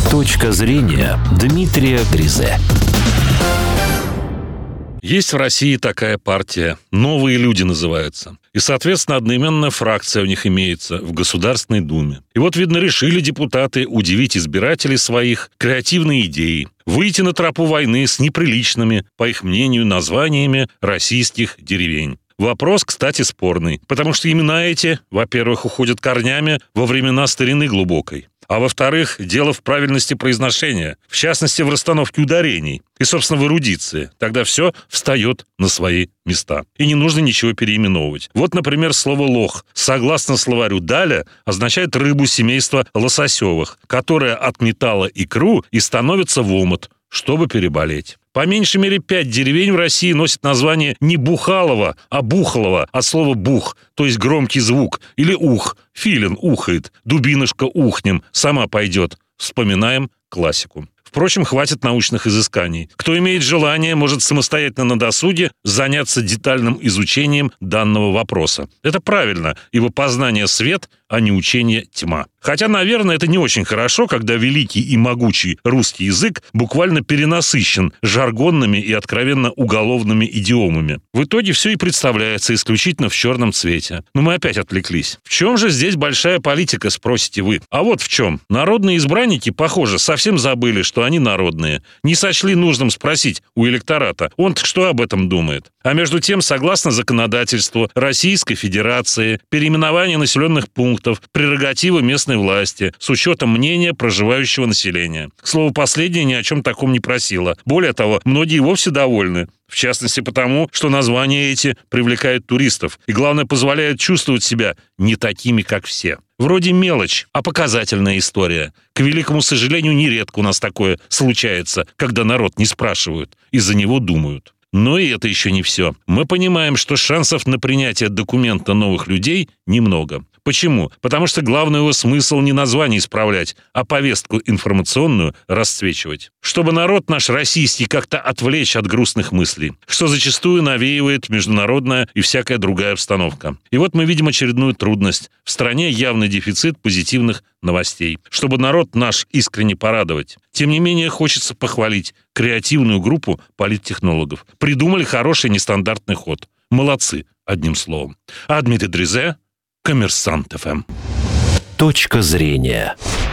Точка зрения Дмитрия Гризе. Есть в России такая партия, «Новые люди» называется. И, соответственно, одноименная фракция у них имеется в Государственной Думе. И вот, видно, решили депутаты удивить избирателей своих креативной идеей. Выйти на тропу войны с неприличными, по их мнению, названиями российских деревень. Вопрос, кстати, спорный, потому что имена эти, во-первых, уходят корнями во времена старины глубокой. А во-вторых, дело в правильности произношения, в частности, в расстановке ударений и, собственно, в эрудиции. Тогда все встает на свои места. И не нужно ничего переименовывать. Вот, например, слово «лох», согласно словарю Даля, означает рыбу семейства лососевых, которая отметала икру и становится в омут, чтобы переболеть. По меньшей мере 5 деревень в России носят название не Бухалово, а Бухолово, от слова «бух», то есть громкий звук, или «ух», филин ухает, дубинушка ухнем, сама пойдет. Вспоминаем классику. Впрочем, хватит научных изысканий. Кто имеет желание, может самостоятельно на досуге заняться детальным изучением данного вопроса. Это правильно, ибо познание — свет, а не учение — тьма. Хотя, наверное, это не очень хорошо, когда великий и могучий русский язык буквально перенасыщен жаргонными и откровенно уголовными идиомами. В итоге все и представляется исключительно в черном цвете. Но мы опять отвлеклись. В чем же здесь большая политика, спросите вы? А вот в чем. Народные избранники, похоже, совсем забыли, что они народные. Не сочли нужным спросить у электората, он-то что об этом думает. А между тем, согласно законодательству Российской Федерации, переименование населенных пунктов – прерогатива местной власти с учетом мнения проживающего населения. К слову, последнее ни о чем таком не просило. Более того, многие вовсе довольны. В частности потому, что названия эти привлекают туристов и, главное, позволяют чувствовать себя не такими, как все. Вроде мелочь, а показательная история. К великому сожалению, нередко у нас такое случается, когда народ не спрашивают, и за него думают. Но и это еще не все. Мы понимаем, что шансов на принятие документа новых людей немного. Почему? Потому что главный его смысл не название исправлять, а повестку информационную расцвечивать. Чтобы народ наш российский как-то отвлечь от грустных мыслей, что зачастую навеивает международная и всякая другая обстановка. И вот мы видим очередную трудность. В стране явный дефицит позитивных новостей. Чтобы народ наш искренне порадовать. Тем не менее, хочется похвалить креативную группу политтехнологов. Придумали хороший нестандартный ход. Молодцы, одним словом. А Дмитрий Гризе, Коммерсант ФМ. Точка зрения.